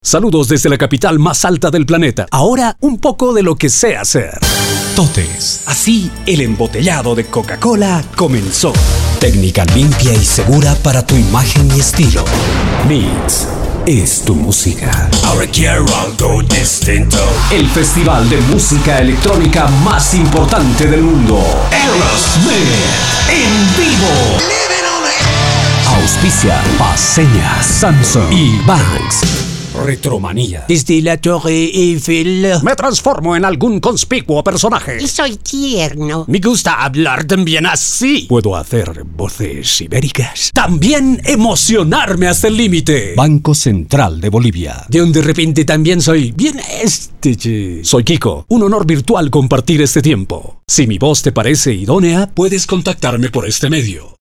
Saludos desde la capital más alta del planeta. Ahora, un poco de lo que sé hacer. Totes. Así, el embotellado de Coca-Cola comenzó. Técnica limpia y segura para tu imagen y estilo. Mix es tu música. Ahora quiero algo distinto. El festival de música electrónica más importante del mundo. Aerosmith en vivo. Auspicia Paseña, Samsung y Banks. Retromanía. Desde la Torre Eiffel. Me transformo en algún conspicuo personaje. Y soy tierno. Me gusta hablar también así. Puedo hacer voces ibéricas. También emocionarme hasta el límite. Banco Central de Bolivia. De donde de repente también soy bien Soy Kiko. Un honor virtual compartir este tiempo. Si mi voz te parece idónea, puedes contactarme por este medio.